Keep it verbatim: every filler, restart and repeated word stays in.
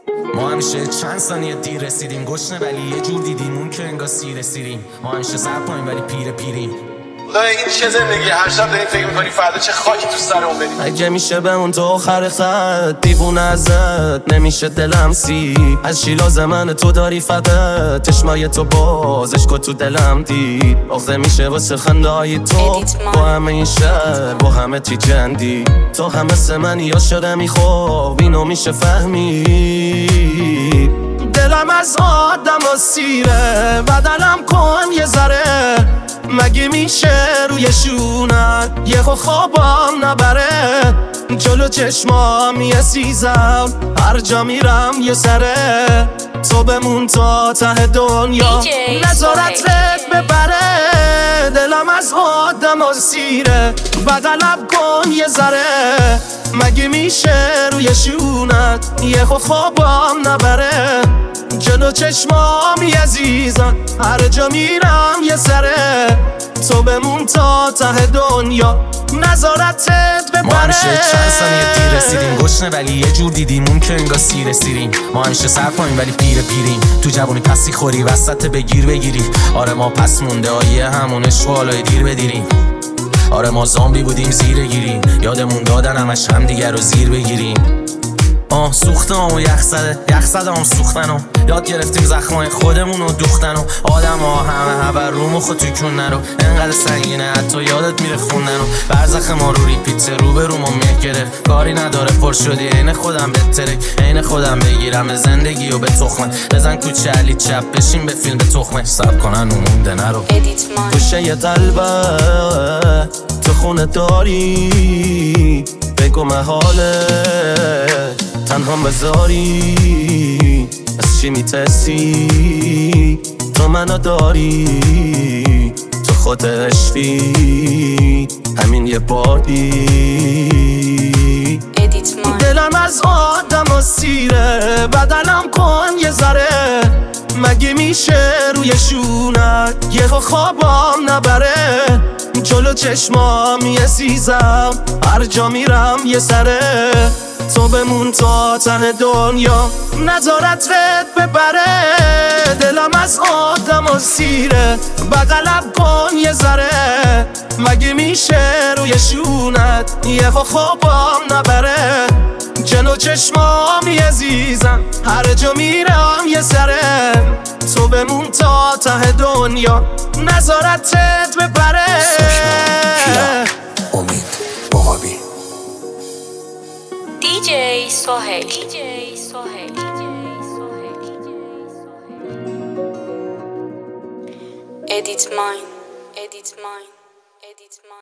ما همیشه چند ثانیه دیر رسیدیم، گشنه ولی یه جور دیدیم اون که انگار سیر سیریم. ما همیشه سر پایین ولی پیر پیریم. این چه زندگی، هر شب داریم فکر میکنی فردا چه خاکی تو سرمون بریم. اگه میشه به اون تو آخر خط دیوونه ازت نمیشه دلم سی. از شیلاز من تو داری فقط چشمای تو بازش که تو دلم دید. آخه میشه واسه خنده های تو با همه این شهر با همه تی جندی. تو هم مثل منی یا شده میخواب اینو میشه فهمید. دلم از آدم ها سیره بدنم کن یه ذره. مگه میشه روی شونت یه خو خوابم نبره. جلو چشمام یه سیزم هر جا میرم یه سره. تو بمون تا ته دنیا نظارت رد ببره. دلم از آدم ها سیره بدنم کن یه ذره. مگه میشه روی شونت یه خو خوابم نبره. جلو چشمامی عزیزم هر جا میرم یه سره. تو بمون تا ته دنیا نظارتت ببره. ما همیشه چند ثانیه دیر رسیدیم، گشنه ولی یه جور دیدیم اون که انگار سیر سیریم. ما همیشه سر پایین ولی پیر پیریم. تو جوانی پسی خوری وسط بگیر بگیری. آره ما پس مونده آیه همون اشوالای دیر بدیریم. آره ما زامبی بودیم زیر گیریم. یادمون دادن همش هم دیگر رو زیر بگیریم. آه سوختم و یخ زده یخ زده هم سوختنم. یاد گرفتیم زخمای خودمون و دوختنم. آدم ها همه هبر روم و خود توی کن نرو. انقدر سنگینه حتی یادت میره خوندنم. برزخ ما رو ریپیت رو به رو ما میه گرفت. کاری نداره پر شدی عین خودم بهتره. عین خودم بگیرم به زندگی و به تخمه. بزن کوچه علی چپ بشین به فیلم به تخمه. سب کنن اونمونده نرو پشه یه قلبه تو خونه داری. بگو محاله تنها بذاری. از چی میترسی تو منو داری. تو خود عشقی همین یه باری. دلم از آدم ها سیره بدنم کن یه ذره. مگه میشه روی شونت یه خوابم نبره. جلو چشمام یه سیزم هر جا میرم یه سره. تو بمون تا ته دنیا نظارت رد ببره. دلم از آدم ها سیره بغلم کن یه ذره. مگه میشه روی شونت یه خوابم نبره. جلو چشمامی عزیزم هر جا میرم یه سره. تو بمون تا ته دنیا نظارتت ببره. امید بابی دیجی سهیل Edit mine Edit mine Edit mine